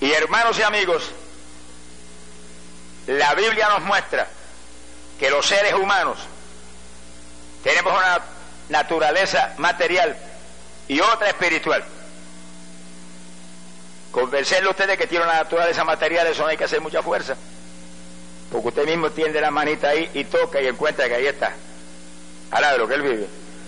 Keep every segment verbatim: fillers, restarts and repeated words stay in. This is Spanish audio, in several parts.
Y hermanos y amigos, la Biblia nos muestra que los seres humanos tenemos una naturaleza material y otra espiritual. Convencerle a ustedes que tiene una naturaleza material, eso no hay que hacer mucha fuerza, porque usted mismo tiende la manita ahí y toca y encuentra que ahí está, al lado de lo que él vive.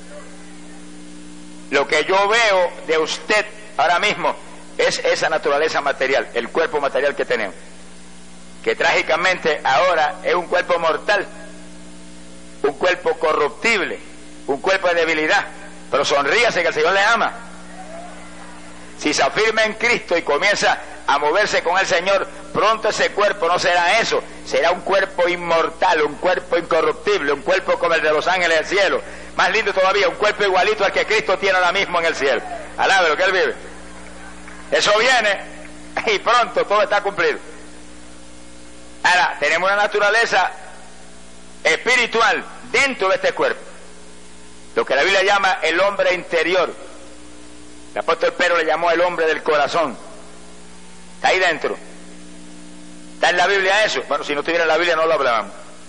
Lo que yo veo de usted ahora mismo es esa naturaleza material, el cuerpo material que tenemos, que trágicamente ahora es un cuerpo mortal, un cuerpo corruptible, un cuerpo de debilidad. Pero sonríase que el Señor le ama. Si se afirma en Cristo y comienza a moverse con el Señor, pronto ese cuerpo no será eso, será un cuerpo inmortal, un cuerpo incorruptible, un cuerpo como el de los ángeles del cielo, más lindo todavía, un cuerpo igualito al que Cristo tiene ahora mismo en el cielo. Alabe lo que Él vive. Eso viene y pronto todo está cumplido. Ahora, tenemos una naturaleza espiritual dentro de este cuerpo, lo que la Biblia llama el hombre interior. El apóstol Pedro le llamó el hombre del corazón. Está ahí dentro. ¿Está en la Biblia eso? Bueno, si no estuviera en la Biblia no lo hablábamos.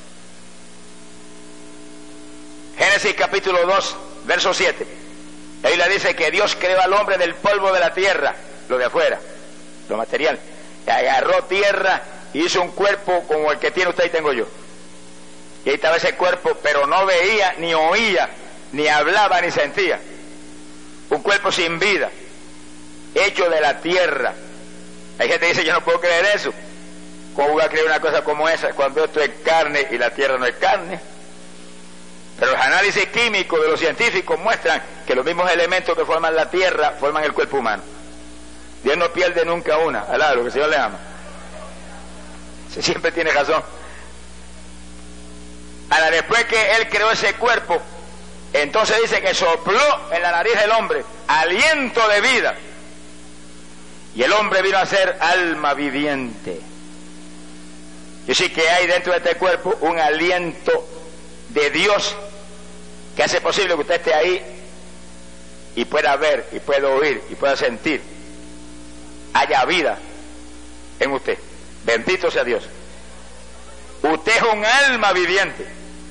Génesis capítulo dos, verso siete. La Biblia dice que Dios creó al hombre del polvo de la tierra, lo de afuera, lo material. Y agarró tierra y hizo un cuerpo como el que tiene usted y tengo yo. Y ahí estaba ese cuerpo, pero no veía, ni oía, ni hablaba, ni sentía. Un cuerpo sin vida, hecho de la tierra. Hay gente que dice, yo no puedo creer eso. ¿Cómo voy a creer una cosa como esa cuando esto es carne y la tierra no es carne? Pero los análisis químicos de los científicos muestran que los mismos elementos que forman la tierra forman el cuerpo humano. Dios no pierde nunca una, alá, lo que el Señor le ama. Se siempre tiene razón. Ahora, después que Él creó ese cuerpo, entonces dice que sopló en la nariz del hombre aliento de vida. Y el hombre vino a ser alma viviente. Y sí que hay dentro de este cuerpo un aliento de Dios que hace posible que usted esté ahí y pueda ver, y pueda oír, y pueda sentir. Haya vida en usted. Bendito sea Dios. Usted es un alma viviente.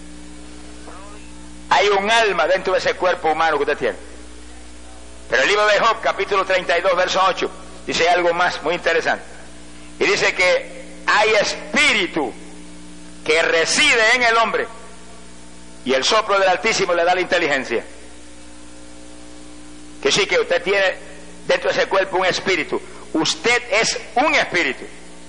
Hay un alma dentro de ese cuerpo humano que usted tiene. Pero el libro de Job, capítulo treinta y dos, verso ocho, dice algo más muy interesante. Y dice que hay espíritu que reside en el hombre y el soplo del Altísimo le da la inteligencia. Que sí, que usted tiene dentro de ese cuerpo un espíritu. Usted es un espíritu.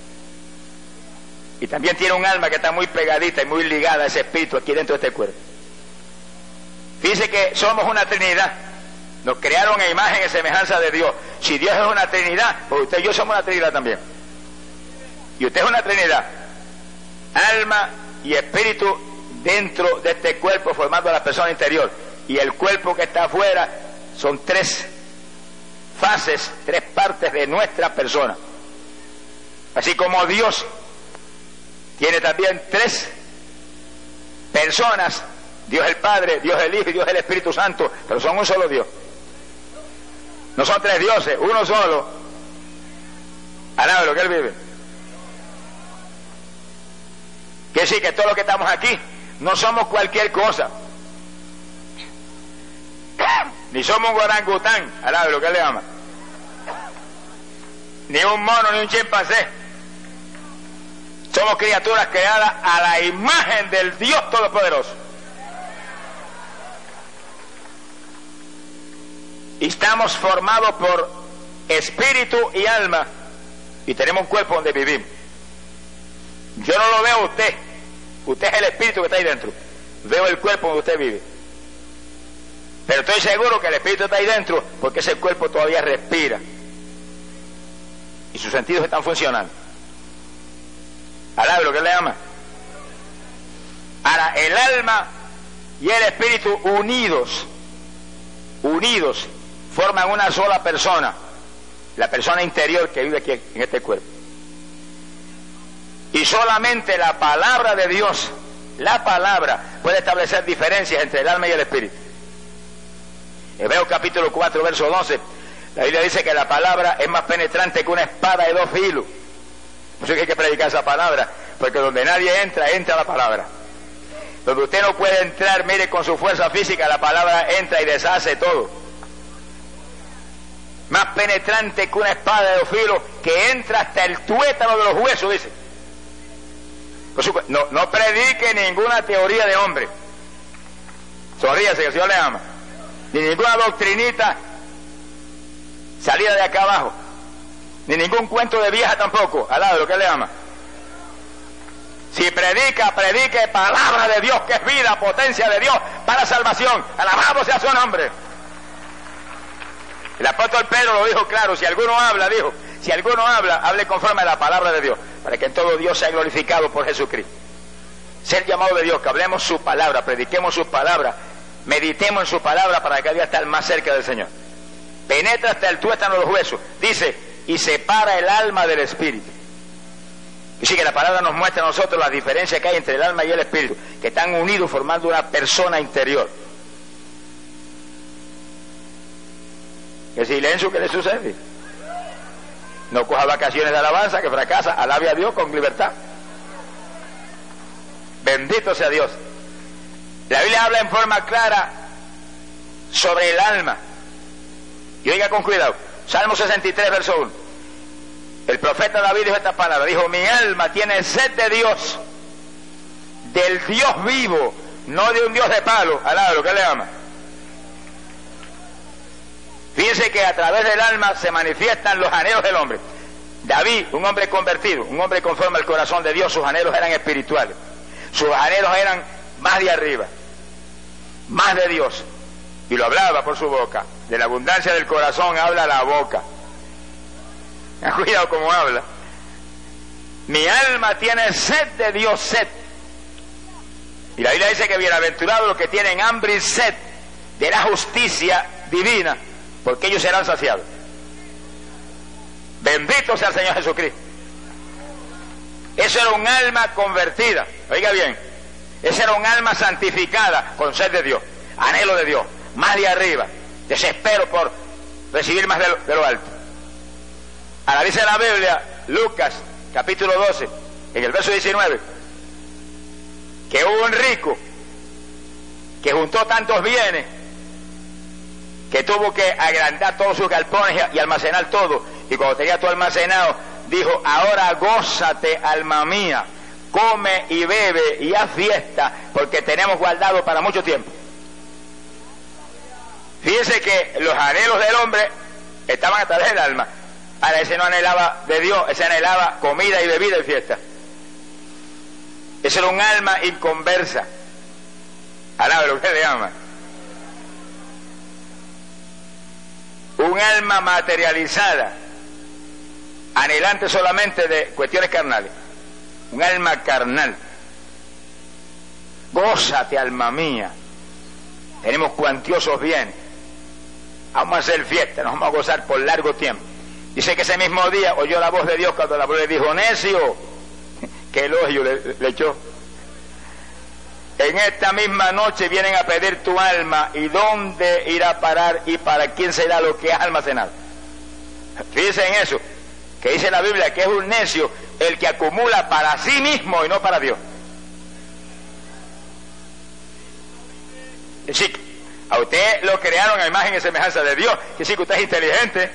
Y también tiene un alma que está muy pegadita y muy ligada a ese espíritu aquí dentro de este cuerpo. Fíjese que somos una Trinidad. Nos crearon a imagen y semejanza de Dios. Si Dios es una Trinidad, pues usted y yo somos una Trinidad también. Y usted es una Trinidad. Alma y espíritu dentro de este cuerpo formando a la persona interior. Y el cuerpo que está afuera son tres fases, tres partes de nuestra persona. Así como Dios tiene también tres personas, Dios el Padre, Dios el Hijo y Dios el Espíritu Santo, pero son un solo Dios. No son tres dioses, uno solo. Alaba de lo que Él vive. Que sí, que todos los que estamos aquí no somos cualquier cosa. Ni somos un orangután, alaba de lo que Él le ama. Ni un mono, ni un chimpancé. Somos criaturas creadas a la imagen del Dios Todopoderoso. Y estamos formados por espíritu y alma. Y tenemos un cuerpo donde vivimos. Yo no lo veo a usted. Usted es el espíritu que está ahí dentro. Veo el cuerpo donde usted vive. Pero estoy seguro que el espíritu está ahí dentro porque ese cuerpo todavía respira. Y sus sentidos están funcionando. Alabe lo que Él le ama. Ahora, el alma y el espíritu unidos, unidos, forman una sola persona, la persona interior que vive aquí en este cuerpo. Y solamente la palabra de Dios, la palabra, puede establecer diferencias entre el alma y el espíritu. Hebreos capítulo cuatro, verso doce, La Biblia dice que la palabra es más penetrante que una espada de dos filos. Por eso que hay que predicar esa palabra, porque donde nadie entra, entra la palabra. Donde usted no puede entrar, mire, con su fuerza física, la palabra entra y deshace todo. Más penetrante que una espada de dos filos, que entra hasta el tuétano de los huesos, dice. Por supuesto, no, no predique ninguna teoría de hombre. Sonríase, que el Señor le ama. Ni ninguna doctrinita salida de acá abajo. Ni ningún cuento de vieja tampoco, al lado de lo que le ama. Si predica, predique palabra de Dios, que es vida, potencia de Dios para salvación. Alabado sea su nombre. El apóstol Pedro lo dijo claro: si alguno habla, dijo, si alguno habla, hable conforme a la palabra de Dios, para que en todo Dios sea glorificado por Jesucristo. Ser llamado de Dios, que hablemos su palabra, prediquemos su palabra, meditemos en su palabra para cada día estar más cerca del Señor. Penetra hasta el tuétano de los huesos, dice, y separa el alma del espíritu. Y sí, que la palabra nos muestra a nosotros la diferencia que hay entre el alma y el espíritu, que están unidos formando una persona interior. ¿Qué silencio que le sucede? No coja vacaciones de alabanza, que fracasa, alabe a Dios con libertad. Bendito sea Dios. La Biblia habla en forma clara sobre el alma. Y oiga con cuidado, Salmo sesenta y tres, verso uno. El profeta David dijo esta palabra, dijo: mi alma tiene sed de Dios, del Dios vivo, no de un Dios de palo, al lado, que le ama. Fíjense que a través del alma se manifiestan los anhelos del hombre. David, un hombre convertido, un hombre conforme al corazón de Dios, sus anhelos eran espirituales. Sus anhelos eran más de arriba, más de Dios. Y lo hablaba por su boca. De la abundancia del corazón habla la boca. Cuidado cómo habla. Mi alma tiene sed de Dios, sed. Y la Biblia dice que bienaventurados los que tienen hambre y sed de la justicia divina, porque ellos serán saciados. Bendito sea el Señor Jesucristo. Eso era un alma convertida. Oiga bien, esa era un alma santificada con sed de Dios, anhelo de Dios, más de arriba, desespero por recibir más de lo, de lo alto. Ahora dice la Biblia, Lucas capítulo doce, en el verso diecinueve, que hubo un rico que juntó tantos bienes que tuvo que agrandar todos sus galpones y almacenar todo, y cuando tenía todo almacenado dijo: ahora gózate, alma mía, come y bebe y haz fiesta, porque tenemos guardado para mucho tiempo. Fíjense que los anhelos del hombre estaban a través del alma. Ahora ese no anhelaba de Dios, ese anhelaba comida y bebida y fiesta. Ese era un alma inconversa. Alaba lo que le ama. Un alma materializada, anhelante solamente de cuestiones carnales. Un alma carnal. Gózate, alma mía. Tenemos cuantiosos bienes. Vamos a hacer fiesta, nos vamos a gozar por largo tiempo. Dice que ese mismo día oyó la voz de Dios cuando la voz le dijo: necio. Qué elogio le, le echó. En esta misma noche vienen a pedir tu alma, y dónde irá a parar y para quién será lo que has almacenado. Fíjense en eso, que dice la Biblia que es un necio el que acumula para sí mismo y no para Dios. Sí, a usted lo crearon a imagen y semejanza de Dios, que sí que usted es inteligente.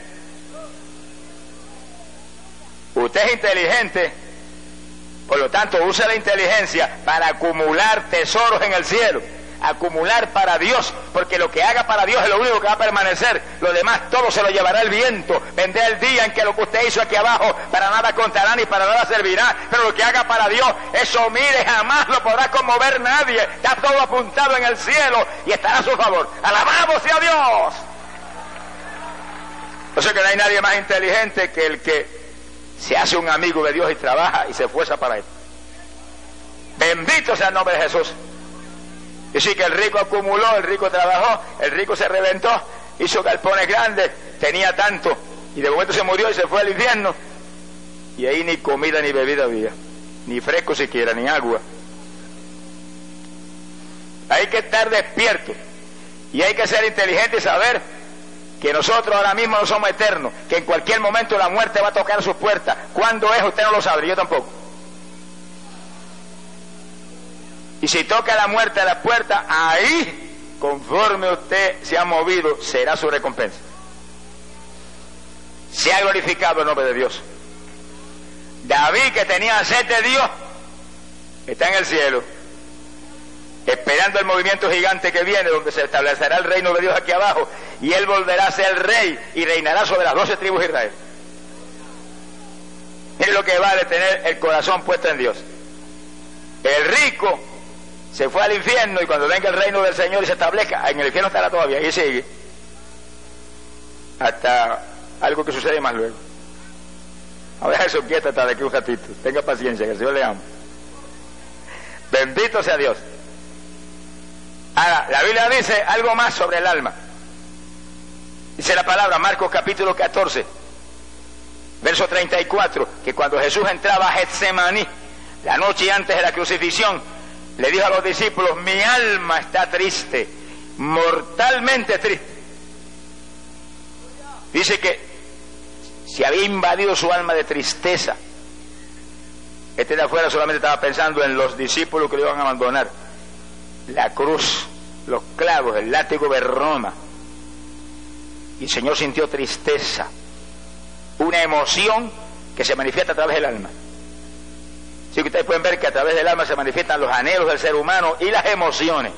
Usted es inteligente, por lo tanto usa la inteligencia para acumular tesoros en el cielo, acumular para Dios, porque lo que haga para Dios es lo único que va a permanecer. Lo demás todo se lo llevará el viento. Vendrá el día en que lo que usted hizo aquí abajo para nada contará ni para nada servirá, pero lo que haga para Dios, eso mire, jamás lo podrá conmover nadie. Está todo apuntado en el cielo y estará a su favor. ¡Alabado sea Dios! Por eso que no hay nadie más inteligente que el que se hace un amigo de Dios y trabaja y se esfuerza para él. Bendito sea el nombre de Jesús. Y sí que el rico acumuló, el rico trabajó, el rico se reventó, hizo galpones grandes, tenía tanto, y de momento se murió y se fue al infierno. Y ahí ni comida ni bebida había, ni fresco siquiera, ni agua. Hay que estar despierto y hay que ser inteligente y saber que nosotros ahora mismo no somos eternos, que en cualquier momento la muerte va a tocar su puerta. ¿Cuándo es? Usted no lo sabe, yo tampoco. Y si toca la muerte a la puerta, ahí, conforme usted se ha movido, será su recompensa. Se ha glorificado el nombre de Dios. David, que tenía sed de Dios, está en el cielo, esperando el movimiento gigante que viene, donde se establecerá el reino de Dios aquí abajo, y él volverá a ser rey y reinará sobre las doce tribus de Israel. Es lo que vale tener el corazón puesto en Dios. El rico se fue al infierno, y cuando venga el reino del Señor y se establezca, en el infierno estará todavía, y sigue hasta algo que sucede más luego. Ahora eso quieta hasta de aquí un ratito, tenga paciencia, que el Señor le ama. Bendito sea Dios. Ahora, la Biblia dice algo más sobre el alma. Dice la palabra, Marcos capítulo catorce, verso treinta y cuatro, que cuando Jesús entraba a Getsemaní, la noche antes de la crucifixión, le dijo a los discípulos: mi alma está triste, mortalmente triste. Dice que se había invadido su alma de tristeza. Este de afuera solamente estaba pensando en los discípulos que lo iban a abandonar, la cruz, los clavos, el látigo de Roma. Y el Señor sintió tristeza, una emoción que se manifiesta a través del alma. Así que ustedes pueden ver que a través del alma se manifiestan los anhelos del ser humano y las emociones.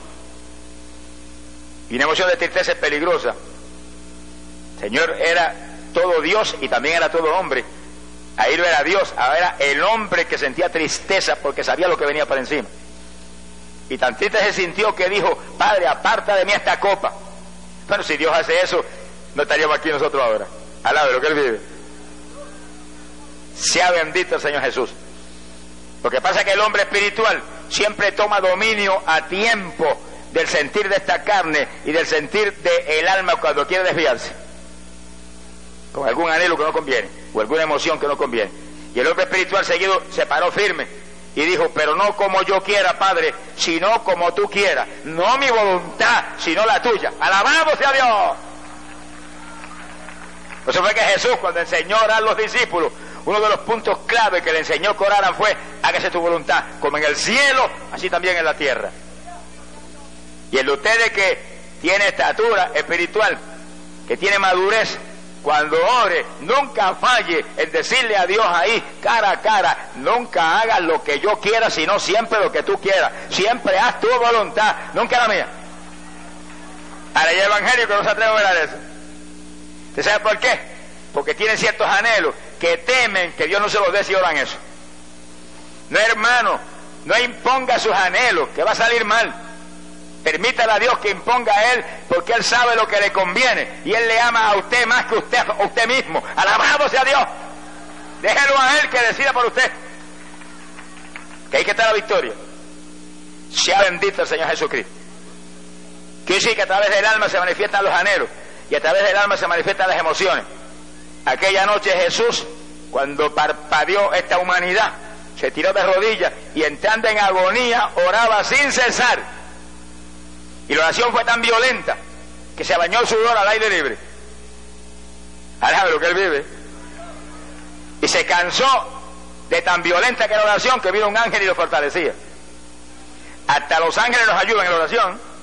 Y una emoción de tristeza es peligrosa. El Señor era todo Dios y también era todo hombre. Ahí no era Dios, ahora era el hombre que sentía tristeza porque sabía lo que venía para encima. Y tan triste se sintió que dijo: Padre, aparta de mí esta copa. Bueno, si Dios hace eso, no estaríamos aquí nosotros ahora, al lado de lo que Él vive. Sea bendito el Señor Jesús. Lo que pasa es que el hombre espiritual siempre toma dominio a tiempo del sentir de esta carne y del sentir del alma cuando quiere desviarse, con algún anhelo que no conviene, o alguna emoción que no conviene. Y el hombre espiritual seguido se paró firme y dijo: pero no como yo quiera, Padre, sino como tú quieras. No mi voluntad, sino la tuya. ¡Alabado sea Dios! Por eso fue que Jesús, cuando enseñó a orar a los discípulos, uno de los puntos clave que le enseñó que oraran fue: hágase tu voluntad, como en el cielo, así también en la tierra. Y el de ustedes que tiene estatura espiritual, que tiene madurez, cuando ore, nunca falle en decirle a Dios ahí, cara a cara: nunca hagas lo que yo quiera, sino siempre lo que tú quieras. Siempre haz tu voluntad, nunca la mía. Ahora hay evangélicos que no se atreven a orar eso. ¿Usted sabe por qué? Porque tienen ciertos anhelos que temen que Dios no se los dé si oran eso. No, hermano, no imponga sus anhelos, que va a salir mal. Permítale a Dios que imponga a Él, porque Él sabe lo que le conviene, y Él le ama a usted más que usted, a usted mismo. Alabado sea Dios. Déjelo a Él que decida por usted, que ahí que está la victoria. Sea bendito el Señor Jesucristo. Quiere decir que a través del alma se manifiestan los anhelos, y a través del alma se manifiestan las emociones. Aquella noche Jesús, cuando parpadeó esta humanidad, se tiró de rodillas y, entrando en agonía, oraba sin cesar. Y la oración fue tan violenta que se bañó el sudor al aire libre. Ahora lo que Él vive. Y se cansó de tan violenta que era la oración, que vino un ángel y lo fortalecía. Hasta los ángeles nos ayudan en la oración.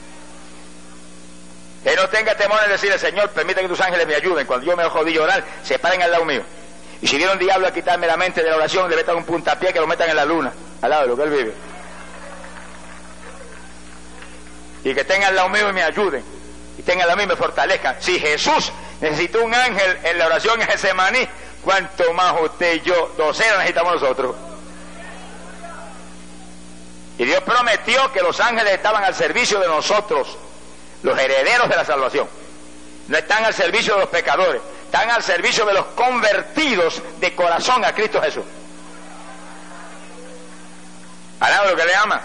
Que no tenga temor en decirle: Señor, permite que tus ángeles me ayuden. Cuando yo me jodí llorar, se paren al lado mío. Y si viene un diablo a quitarme la mente de la oración, le metan un puntapié que lo metan en la luna, al lado de lo que Él vive. Y que tengan al lado mío y me ayuden, y tengan al lado mío y me fortalezcan. Si Jesús necesitó un ángel en la oración en Getsemaní, ¿cuánto más usted y yo, docenas, necesitamos nosotros? Y Dios prometió que los ángeles estaban al servicio de nosotros, los herederos de la salvación. No están al servicio de los pecadores, están al servicio de los convertidos de corazón a Cristo Jesús. ¿Alaba lo que le ama?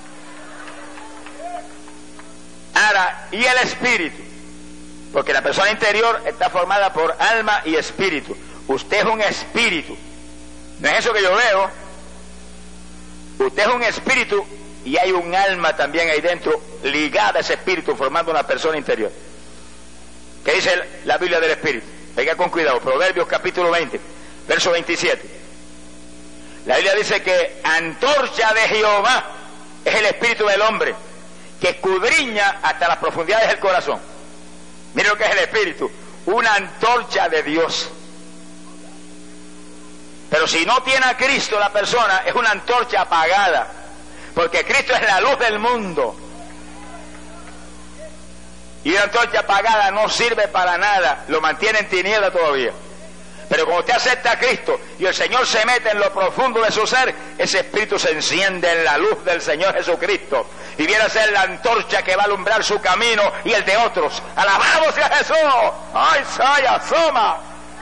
Ahora, y el espíritu, porque la persona interior está formada por alma y espíritu. Usted es un espíritu, no es eso que yo veo. Usted es un espíritu y hay un alma también ahí dentro ligada a ese espíritu, formando una persona interior. ¿Qué dice la Biblia del Espíritu? Venga con cuidado, Proverbios capítulo veinte, verso veintisiete. La Biblia dice que antorcha de Jehová es el espíritu del hombre, que escudriña hasta las profundidades del corazón. Mire lo que es el espíritu, una antorcha de Dios. Pero si no tiene a Cristo la persona, es una antorcha apagada, porque Cristo es la luz del mundo. Y una antorcha apagada no sirve para nada, lo mantiene en tiniebla todavía. Pero cuando usted acepta a Cristo y el Señor se mete en lo profundo de su ser, ese espíritu se enciende en la luz del Señor Jesucristo y viene a ser la antorcha que va a alumbrar su camino y el de otros. ¡Alabado sea Jesús! ¡Ay, soy asoma!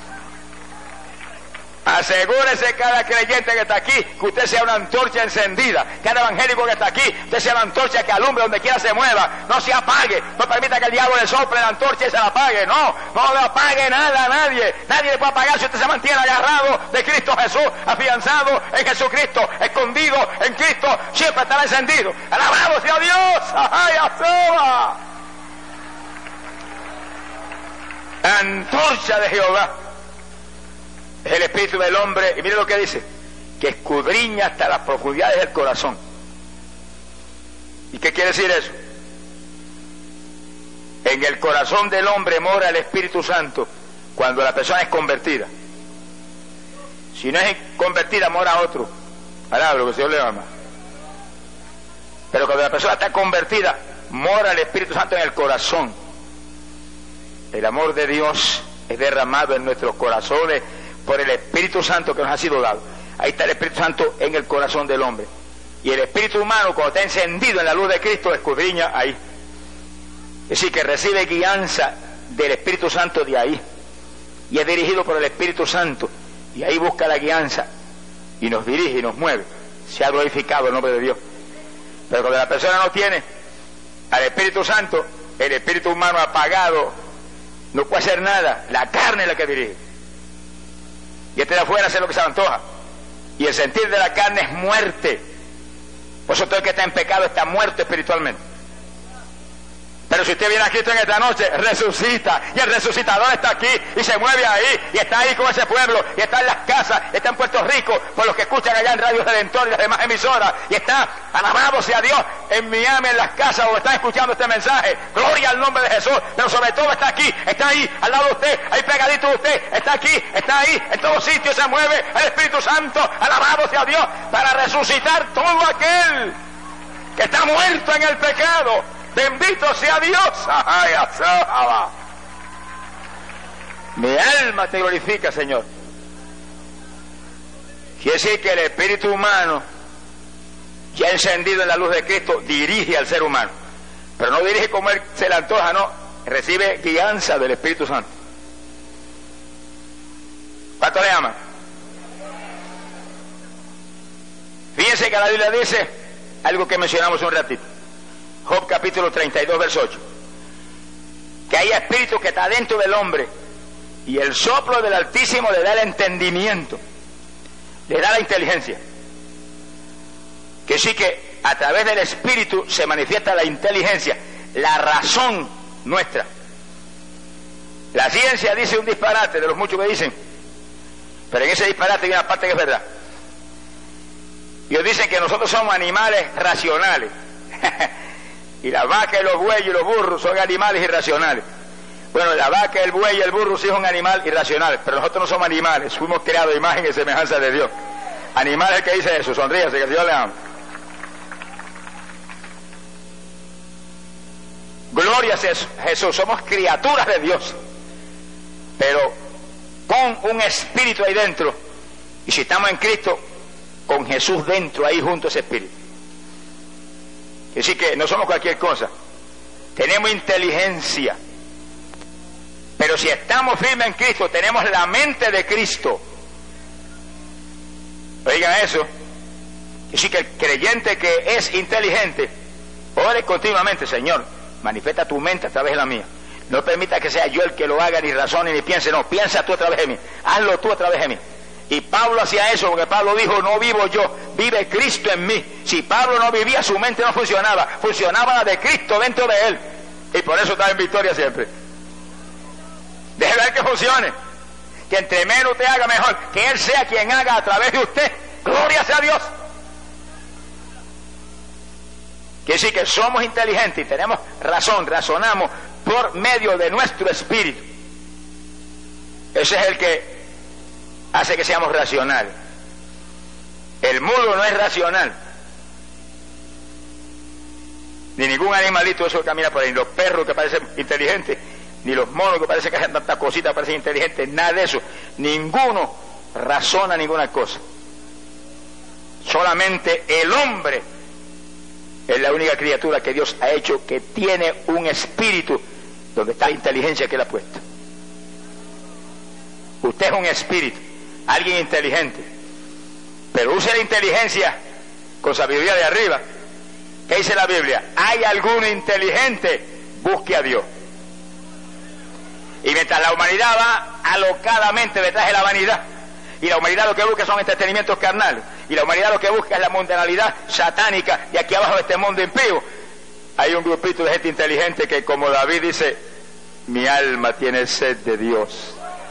Asegúrese cada creyente que está aquí que usted sea una antorcha encendida. Cada evangélico que está aquí, usted sea una antorcha que alumbre donde quiera se mueva. No se apague, no permita que el diablo le sople la antorcha y se la apague. No, no le apague nada a nadie. Nadie le puede apagar si usted se mantiene agarrado de Cristo Jesús, afianzado en Jesucristo, escondido en Cristo, siempre estará encendido. ¡Alabado sea Dios! ¡Ay, asoma! Antorcha de Jehová es el espíritu del hombre, y mire lo que dice, que escudriña hasta las profundidades del corazón. ¿Y qué quiere decir eso? En el corazón del hombre mora el Espíritu Santo cuando la persona es convertida. Si no es convertida, mora otro. Palabra, lo que el Señor le ama. Pero cuando la persona está convertida, mora el Espíritu Santo en el corazón. El amor de Dios es derramado en nuestros corazones por el Espíritu Santo que nos ha sido dado. Ahí está el Espíritu Santo en el corazón del hombre. Y el espíritu humano, cuando está encendido en la luz de Cristo, escudriña ahí. Es decir, que recibe guianza del Espíritu Santo de ahí. Y es dirigido por el Espíritu Santo. Y ahí busca la guianza. Y nos dirige y nos mueve. Se ha glorificado el nombre de Dios. Pero cuando la persona no tiene al Espíritu Santo, el espíritu humano apagado no puede hacer nada. La carne es la que dirige. Y este de afuera hace lo que se le antoja. Y el sentir de la carne es muerte. Por eso todo el que está en pecado está muerto espiritualmente. Pero si usted viene a Cristo en esta noche, resucita. Y el resucitador está aquí y se mueve ahí. Y está ahí con ese pueblo. Y está en las casas. Está en Puerto Rico. Por los que escuchan allá en Radio Redentor y las demás emisoras. Y está, alabado sea Dios, en Miami, en las casas o están escuchando este mensaje. Gloria al nombre de Jesús. Pero sobre todo está aquí. Está ahí, al lado de usted. Ahí pegadito de usted. Está aquí, está ahí. En todos sitios se mueve el Espíritu Santo. Alabado sea Dios. Para resucitar todo aquel que está muerto en el pecado. Bendito sea Dios. Ay, asaba. Mi alma te glorifica, Señor. Quiere decir que el espíritu humano, ya encendido en la luz de Cristo, dirige al ser humano. Pero no dirige como él se le antoja, no. Recibe guianza del Espíritu Santo. ¿Cuánto le ama? Fíjense que la Biblia dice algo que mencionamos un ratito. Job capítulo treinta y dos, verso ocho. Que hay espíritu que está dentro del hombre y el soplo del Altísimo le da el entendimiento, le da la inteligencia. Que sí que a través del espíritu se manifiesta la inteligencia, la razón nuestra. La ciencia dice un disparate de los muchos que dicen, pero en ese disparate hay una parte que es verdad. Ellos dicen que nosotros somos animales racionales. Y la vaca y los bueyes y los burros son animales irracionales. Bueno, la vaca, el buey y el burro sí son animales irracionales, pero nosotros no somos animales, fuimos creados a imagen y semejanza de Dios. Animales que dice eso, sonríase, que el Señor le ama. Gloria a Jesús, somos criaturas de Dios, pero con un espíritu ahí dentro, y si estamos en Cristo, con Jesús dentro, ahí junto a ese espíritu. Es decir, que no somos cualquier cosa, tenemos inteligencia, pero si estamos firmes en Cristo, tenemos la mente de Cristo. Oigan eso. Es decir, que el creyente que es inteligente, ore continuamente, Señor, manifiesta tu mente a través de la mía. No permita que sea yo el que lo haga, ni razone, ni piense, no, piensa tú a través de mí, hazlo tú a través de mí. Y Pablo hacía eso, porque Pablo dijo, no vivo yo, vive Cristo en mí. Si Pablo no vivía, su mente no funcionaba, funcionaba la de Cristo dentro de él. Y por eso está en victoria siempre. Deje ver que funcione. Que entre menos usted haga, mejor. Que Él sea quien haga a través de usted. Gloria sea a Dios. Quiere decir que somos inteligentes y tenemos razón, razonamos por medio de nuestro espíritu. Ese es el que hace que seamos racionales. El mudo no es racional. Ni ningún animalito eso que camina por ahí, ni los perros que parecen inteligentes, ni los monos que parecen que hacen tantas cositas, parecen inteligentes, nada de eso. Ninguno razona ninguna cosa. Solamente el hombre es la única criatura que Dios ha hecho que tiene un espíritu donde está la inteligencia que Él ha puesto. Usted es un espíritu, alguien inteligente, pero use la inteligencia con sabiduría de arriba. ¿Qué dice la Biblia? ¿Hay alguno inteligente? Busque a Dios. Y mientras la humanidad va alocadamente detrás de la vanidad, y la humanidad lo que busca son entretenimientos carnales, y la humanidad lo que busca es la mundanalidad satánica de aquí abajo de este mundo impío, hay un grupito de gente inteligente que, como David dice, mi alma tiene sed de Dios,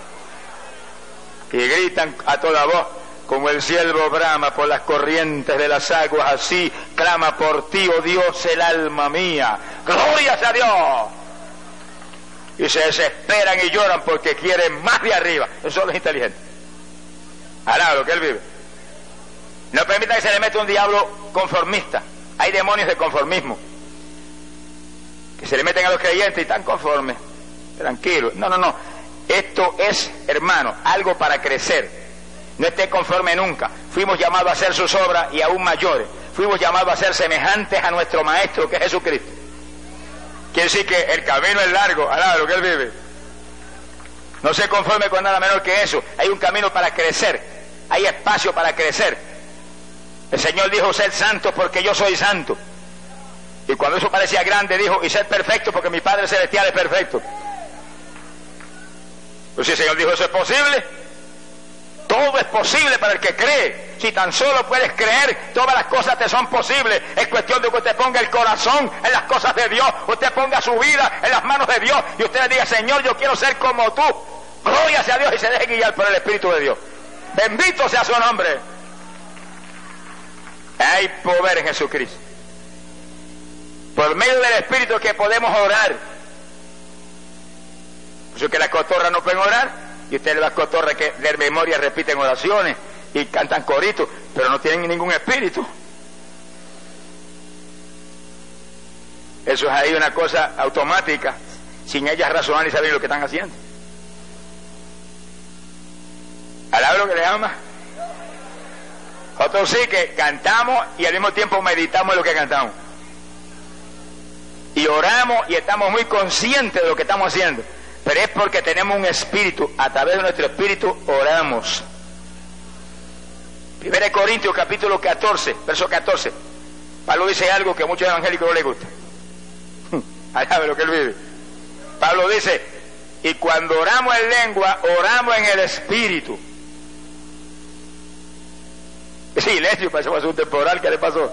y gritan a toda voz, como el ciervo brama por las corrientes de las aguas, así clama por ti, oh Dios, el alma mía. ¡Gloria a Dios! Y se desesperan y lloran porque quieren más de arriba. Esos son los inteligentes. Alá lo que Él vive. No permita que se le meta un diablo conformista. Hay demonios de conformismo que se le meten a los creyentes y están conformes, tranquilos. No, no, no. Esto es, hermano, algo para crecer. No esté conforme nunca. Fuimos llamados a hacer sus obras y aún mayores. Fuimos llamados a ser semejantes a nuestro Maestro, que es Jesucristo. Quiere decir que el camino es largo, al lado de lo que Él vive. No se conforme con nada menor que eso. Hay un camino para crecer. Hay espacio para crecer. El Señor dijo, sed santos porque yo soy santo. Y cuando eso parecía grande, dijo, y sed perfecto porque mi Padre Celestial es perfecto. Pues si el Señor dijo, eso es posible. Todo es posible para el que cree. Si tan solo puedes creer, todas las cosas te son posibles. Es cuestión de que usted ponga el corazón en las cosas de Dios, usted ponga su vida en las manos de Dios y usted le diga, Señor, yo quiero ser como tú. Gloria sea a Dios, y se deje guiar por el Espíritu de Dios. Bendito sea su nombre. Hay poder en Jesucristo. Por medio del Espíritu que podemos orar. Por eso que las cotorras no pueden orar. Y ustedes las cotorras que de memoria repiten oraciones y cantan coritos, pero no tienen ningún espíritu. Eso es ahí una cosa automática, sin ellas razonar y saber lo que están haciendo. ¿Alaba lo que le ama? Otros sí que cantamos y al mismo tiempo meditamos en lo que cantamos. Y oramos y estamos muy conscientes de lo que estamos haciendo. Pero es porque tenemos un espíritu, a través de nuestro espíritu oramos. Primera de Corintios capítulo catorce, verso catorce. Pablo dice algo que a muchos evangélicos no les gusta. Allá ve lo que él vive. Pablo dice, y cuando oramos en lengua, oramos en el espíritu. Silencio, parece que pasó un temporal, ¿qué le pasó?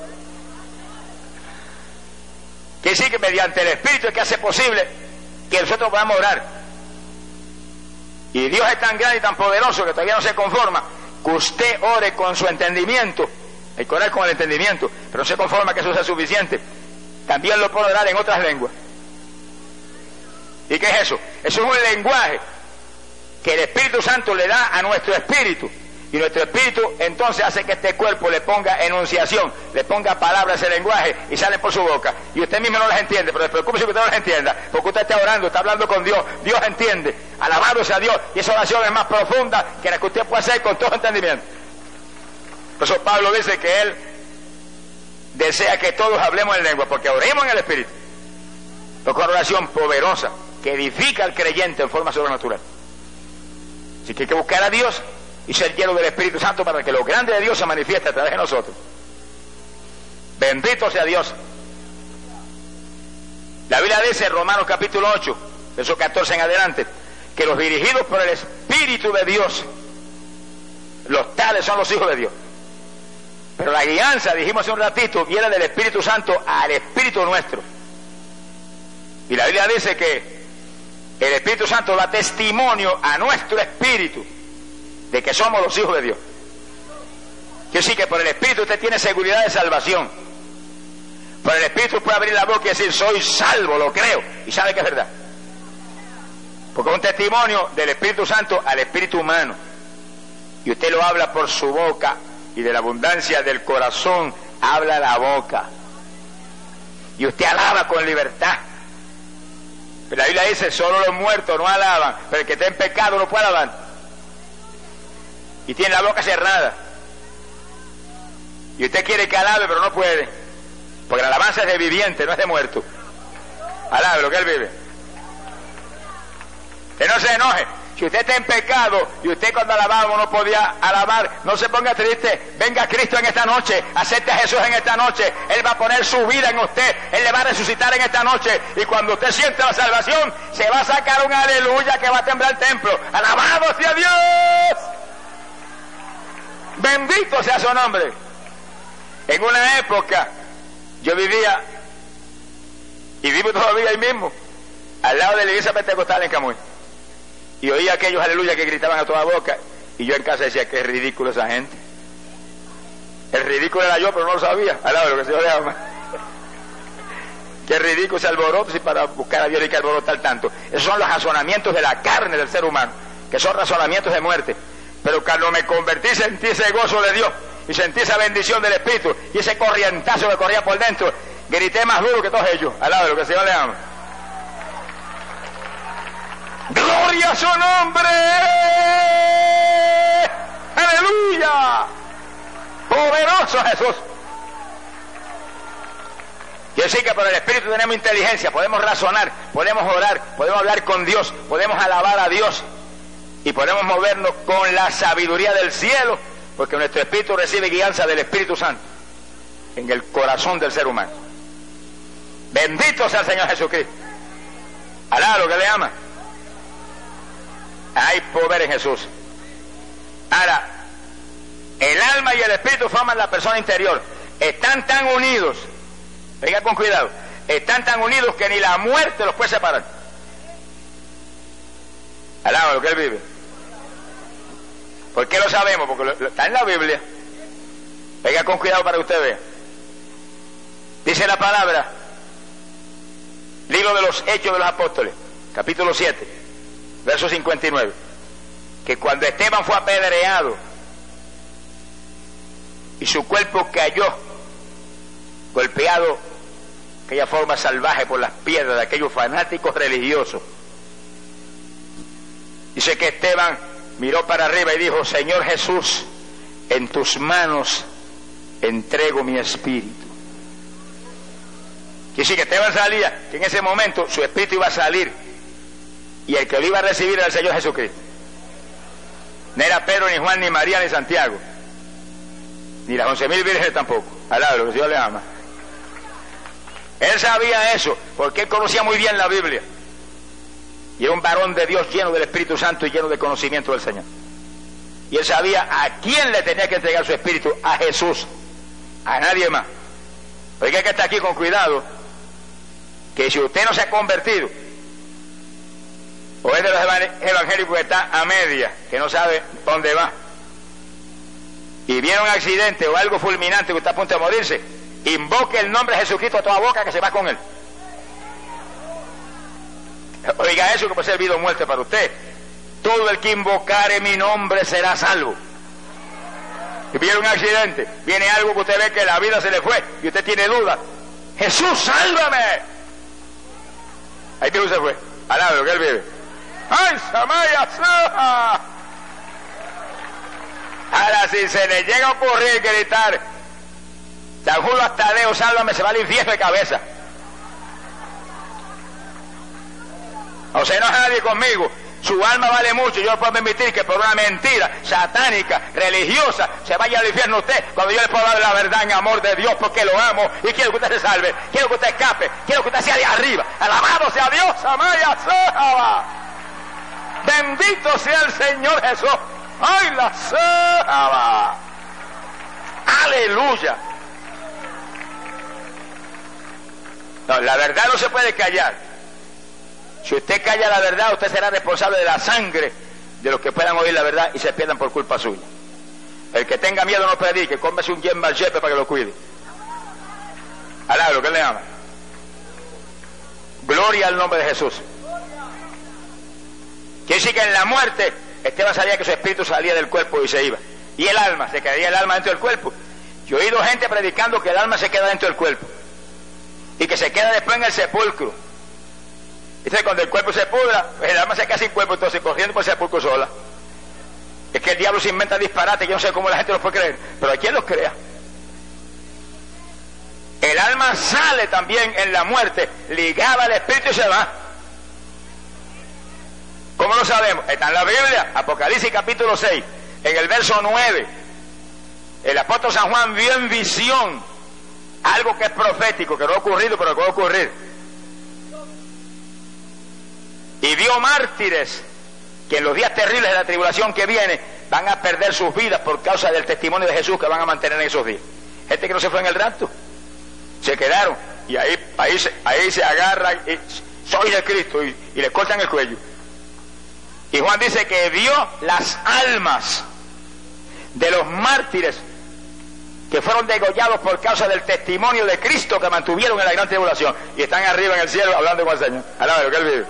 Quiere decir que mediante el espíritu es que hace posible que nosotros podamos orar. Y Dios es tan grande y tan poderoso que todavía no se conforma que usted ore con su entendimiento. Hay que orar con el entendimiento, pero no se conforma que eso sea suficiente. También lo puede orar en otras lenguas. ¿Y qué es eso? Eso es un lenguaje que el Espíritu Santo le da a nuestro espíritu. Y nuestro espíritu entonces hace que este cuerpo le ponga enunciación, le ponga palabras, ese lenguaje, y salen por su boca. Y usted mismo no las entiende, pero despreocúpese que usted no las entienda, porque usted está orando, está hablando con Dios, Dios entiende, alabado sea Dios, y esa oración es más profunda que la que usted puede hacer con todo entendimiento. Por eso Pablo dice que él desea que todos hablemos en lengua, porque oremos en el Espíritu. Porque es una oración poderosa, que edifica al creyente en forma sobrenatural. Así que hay que buscar a Dios y ser lleno del Espíritu Santo para que lo grande de Dios se manifieste a través de nosotros. Bendito sea Dios. La Biblia dice en Romanos capítulo ocho, verso catorce en adelante, que los dirigidos por el Espíritu de Dios, los tales son los hijos de Dios. Pero la guianza, dijimos hace un ratito, viene del Espíritu Santo al Espíritu nuestro. Y la Biblia dice que El Espíritu Santo da testimonio a nuestro espíritu de que somos los hijos de Dios. Yo sí que por el Espíritu usted tiene seguridad de salvación. Por el Espíritu puede abrir la boca y decir, soy salvo, lo creo, y sabe que es verdad. Porque es un testimonio del Espíritu Santo al espíritu humano. Y usted lo habla por su boca, y de la abundancia del corazón habla la boca. Y usted alaba con libertad. Pero la Biblia dice, solo los muertos no alaban, pero el que está en pecado no puede alabar. Y tiene la boca cerrada. Y usted quiere que alabe, pero no puede. Porque la alabanza es de viviente, no es de muerto. Alabe lo que él vive. Que no se enoje. Si usted está en pecado y usted cuando alabamos no podía alabar, no se ponga triste. Venga Cristo en esta noche, acepte a Jesús en esta noche. Él va a poner su vida en usted, Él le va a resucitar en esta noche. Y cuando usted siente la salvación, se va a sacar un aleluya que va a temblar el templo. ¡Alabado sea Dios! Bendito sea su nombre. En una época yo vivía, y vivo todavía ahí mismo, al lado de la iglesia pentecostal en Camuy. Y oía aquellos aleluya que gritaban a toda boca. Y yo en casa decía, qué ridículo esa gente. El ridículo era yo, pero no lo sabía. Al lado de lo que se le llama. Qué ridículo ese alboroto, si para buscar a Dios hay que alborotar tanto. Esos son los razonamientos de la carne del ser humano, que son razonamientos de muerte. Pero cuando me convertí sentí ese gozo de Dios. Y sentí esa bendición del Espíritu. Y ese corrientazo que corría por dentro. Grité más duro que todos ellos. Al lado de lo que el Señor le ama. ¡Gloria a su nombre! ¡Aleluya! ¡Poderoso Jesús! Yo sé que por el Espíritu tenemos inteligencia, podemos razonar, podemos orar, podemos hablar con Dios, podemos alabar a Dios y podemos movernos con la sabiduría del cielo, porque nuestro Espíritu recibe guianza del Espíritu Santo en el corazón del ser humano. Bendito sea el Señor Jesucristo. Alá lo que le ama. Hay poder en Jesús. Ahora, el alma y el espíritu forman la persona interior. Están tan unidos, venga con cuidado, están tan unidos que ni la muerte los puede separar. Alaba lo que él vive. ¿Por qué lo sabemos? Porque lo, lo, está en la Biblia. Venga con cuidado para que usted vea. Dice la palabra, libro de los Hechos de los Apóstoles, capítulo siete. Verso cincuenta y nueve, que cuando Esteban fue apedreado y su cuerpo cayó golpeado de aquella forma salvaje por las piedras de aquellos fanáticos religiosos, dice que Esteban miró para arriba y dijo, Señor Jesús, en tus manos entrego mi espíritu. Quiere decir que Esteban salía, que en ese momento su espíritu iba a salir. Y el que lo iba a recibir era el Señor Jesucristo. No era Pedro, ni Juan, ni María, ni Santiago, ni las once mil vírgenes tampoco. Alá, lo que Dios le ama. Él sabía eso, porque él conocía muy bien la Biblia. Y era un varón de Dios lleno del Espíritu Santo y lleno de conocimiento del Señor. Y él sabía a quién le tenía que entregar su espíritu, a Jesús, a nadie más. Porque hay que estar aquí con cuidado, que si usted no se ha convertido, o es de los evangélicos que está a media, que no sabe dónde va, y viene un accidente o algo fulminante que está a punto de morirse, invoque el nombre de Jesucristo a toda boca que se va con él. Oiga eso, que puede ser vida o muerte para usted. Todo el que invocare mi nombre será salvo. Y viene un accidente, viene algo que usted ve que la vida se le fue y usted tiene dudas, Jesús, sálvame. Ahí mismo se fue, al lado de lo que él vive. ¡Ay, Samaya! Ahora, si se le llega a ocurrir gritar San Judas Tadeo, sálvame, se va al infierno de cabeza. O sea, no es nadie conmigo. Su alma vale mucho. Yo no puedo permitir que por una mentira satánica, religiosa, se vaya al infierno usted, cuando yo le puedo dar la verdad en amor de Dios, porque lo amo y quiero que usted se salve, quiero que usted escape, quiero que usted sea de arriba. Alabado sea Dios, Amaya Saba. Bendito sea el Señor Jesús. ¡Ay, la Saba! ¡Aleluya! No, la verdad no se puede callar. Si Si usted calla la verdad, usted será responsable de la sangre de los que puedan oír la verdad y se pierdan por culpa suya. El que tenga miedo no predique, cómese un yemba al jefe para que lo cuide. Alá, lo que le ama. Gloria al nombre de Jesús. Quiere decir que en la muerte Esteban sabía que su espíritu salía del cuerpo y se iba. Y el alma, se quedaría el alma dentro del cuerpo. Yo he oído gente predicando que el alma se queda dentro del cuerpo y que se queda después en el sepulcro. Entonces cuando el cuerpo se pudra, el alma se queda sin cuerpo, entonces corriendo por el sepulcro sola. Es que el diablo se inventa disparates, yo no sé cómo la gente los puede creer, pero hay quien los crea. El alma sale también en la muerte, ligada al espíritu y se va. ¿Cómo lo sabemos? Está en la Biblia, Apocalipsis capítulo seis, en el verso nueve. El apóstol San Juan vio en visión algo que es profético, que no ha ocurrido, pero que va a ocurrir. Y vio mártires que en los días terribles de la tribulación que viene van a perder sus vidas por causa del testimonio de Jesús que van a mantener en esos días. Gente que no se fue en el rapto, se quedaron y ahí, ahí, se, ahí se agarran y soy de Cristo y, y le cortan el cuello. Y Juan dice que vio las almas de los mártires que fueron degollados por causa del testimonio de Cristo que mantuvieron en la gran tribulación y están arriba en el cielo hablando con el Señor. Alaba lo que él vive.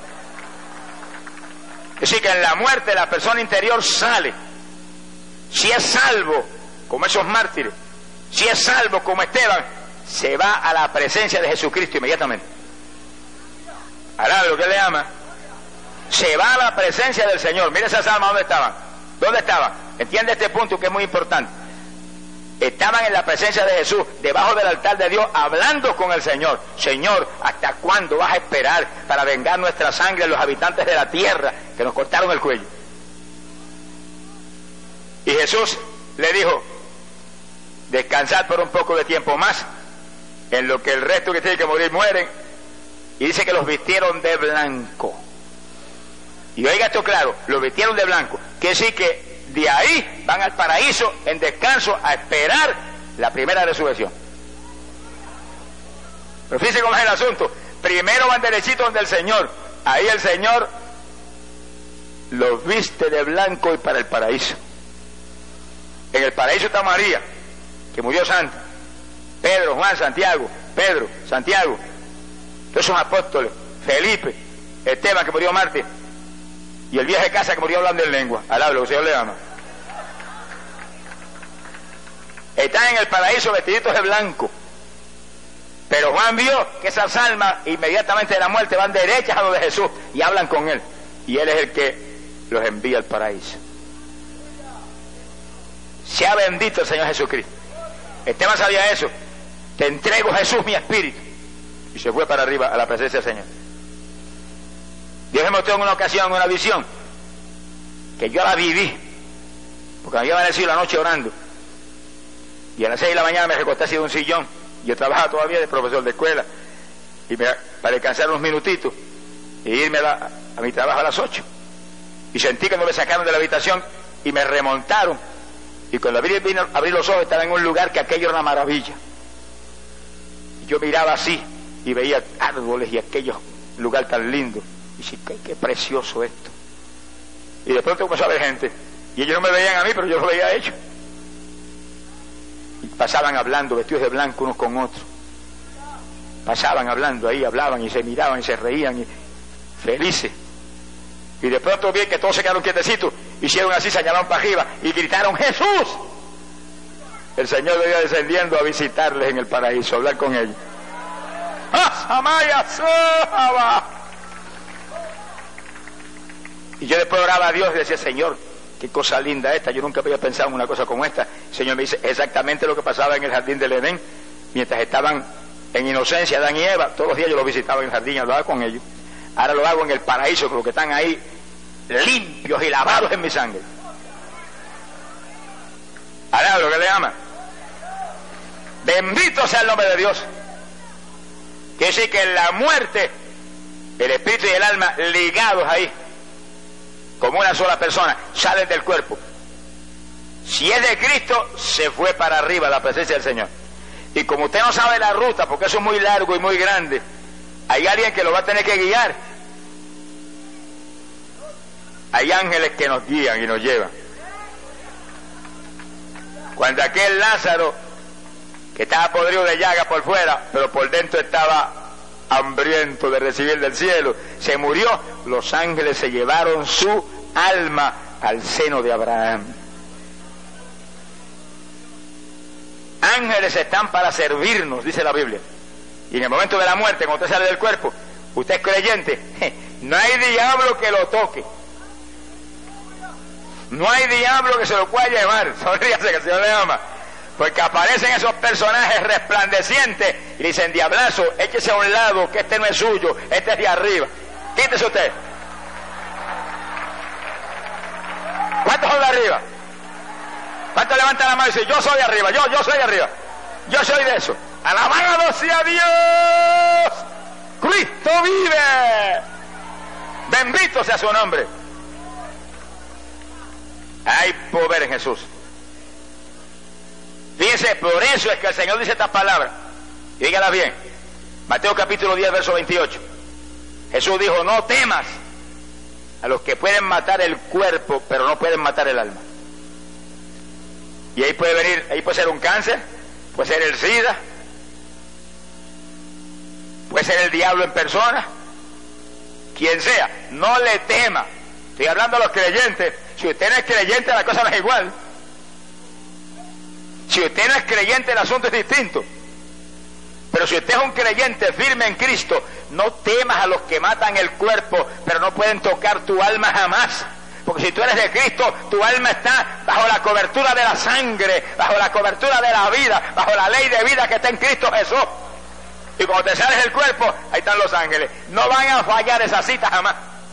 Es decir, que en la muerte la persona interior sale. Si es salvo, como esos mártires, si es salvo como Esteban, se va a la presencia de Jesucristo inmediatamente. Alaba lo que él le ama. Se va a la presencia del Señor. Mira esas almas, ¿dónde estaban? ¿Dónde estaban? Entiende este punto que es muy importante. Estaban en la presencia de Jesús, debajo del altar de Dios, hablando con el Señor. Señor, ¿hasta cuándo vas a esperar para vengar nuestra sangre a los habitantes de la tierra que nos cortaron el cuello? Y Jesús le dijo, descansad por un poco de tiempo más, en lo que el resto que tiene que morir mueren. Y dice que los vistieron de blanco. Y oiga esto claro, los vistieron de blanco. Quiere decir que de ahí van al paraíso en descanso a esperar la primera resurrección. Pero fíjense cómo es el asunto. Primero van derechito donde el Señor. Ahí el Señor los viste de blanco y para el paraíso. En el paraíso está María, que murió santa. Pedro, Juan, Santiago, Pedro, Santiago. Todos esos apóstoles. Felipe, Esteban, que murió mártir. Y el viejo de casa que murió hablando en lengua. Alaba lo que el Señor le ama. Están en el paraíso vestiditos de blanco. Pero Juan vio que esas almas inmediatamente de la muerte van derechas a lo de Jesús y hablan con él. Y él es el que los envía al paraíso. Sea bendito el Señor Jesucristo. Esteban sabía eso. Te entrego, Jesús, mi espíritu. Y se fue para arriba a la presencia del Señor. Dios me mostró en una ocasión, en una visión, que yo la viví, porque me había amanecido la noche orando, y a las seis de la mañana me recosté así de un sillón. Yo trabajaba todavía de profesor de escuela, y me, para descansar unos minutitos, e irme a, la, a mi trabajo a las ocho, y sentí que no me sacaron de la habitación, y me remontaron, y cuando abrí, vino, abrí los ojos estaba en un lugar que aquello era una maravilla. Y yo miraba así, y veía árboles y aquello lugar tan lindo. Y sí, qué, qué precioso esto. Y de pronto comenzó a ver gente. Y ellos no me veían a mí, pero yo lo veía a ellos. Y pasaban hablando, vestidos de blanco unos con otros. Pasaban hablando ahí, hablaban y se miraban y se reían, y felices. Y de pronto vi que todos se quedaron quietecitos, hicieron así, señalaron para arriba y gritaron, ¡Jesús! El Señor venía descendiendo a visitarles en el paraíso, a hablar con ellos. ¡Ah, Amaya, Saba! Y yo después oraba a Dios y decía, Señor, qué cosa linda esta, yo nunca había pensado en una cosa como esta. El Señor me dice, exactamente lo que pasaba en el jardín del Edén, mientras estaban en inocencia Adán y Eva, todos los días yo los visitaba en el jardín y hablaba con ellos. Ahora lo hago en el paraíso, con los que están ahí limpios y lavados en mi sangre. Ahora lo que le ama. Bendito sea el nombre de Dios. Quiere decir que en la muerte, el espíritu y el alma ligados ahí, como una sola persona, salen del cuerpo. Si es de Cristo, se fue para arriba a la presencia del Señor. Y como usted no sabe la ruta, porque eso es muy largo y muy grande, hay alguien que lo va a tener que guiar. hay ángeles que nos guían y nos llevan. Cuando aquel Lázaro, que estaba podrido de llaga por fuera, pero por dentro estaba hambriento de recibir del cielo, se murió, los ángeles se llevaron su alma al seno de Abraham. Ángeles están para servirnos, dice la Biblia. Y en el momento de la muerte, cuando usted sale del cuerpo, usted es creyente, no hay diablo que lo toque. No hay diablo que se lo pueda llevar. Sonríase que el Señor le ama. Porque aparecen esos personajes resplandecientes y dicen: diablazo, échese a un lado, que este no es suyo, este es de arriba. Quítese usted. ¿Cuántos son de arriba? ¿Cuántos levantan la mano y dicen: yo soy de arriba, yo, yo soy de arriba, yo soy de eso? ¡Alabado sea Dios! ¡Cristo vive! Bendito sea su nombre. Hay poder en Jesús. Fíjense, por eso es que el Señor dice estas palabras. Y dígala bien. Mateo capítulo diez, verso veintiocho. Jesús dijo: no temas a los que pueden matar el cuerpo, pero no pueden matar el alma. Y ahí puede venir, ahí puede ser un cáncer, puede ser el SIDA, puede ser el diablo en persona, quien sea. No le tema. Estoy hablando a los creyentes. Si usted no es creyente, la cosa no es igual. Si usted no es creyente, el asunto es distinto. Pero si usted es un creyente firme en Cristo, no temas a los que matan el cuerpo, pero no pueden tocar tu alma jamás. Porque si tú eres de Cristo, tu alma está bajo la cobertura de la sangre, bajo la cobertura de la vida, bajo la ley de vida que está en Cristo Jesús. Y cuando te sales del cuerpo, ahí están los ángeles. No van a fallar esa cita jamás.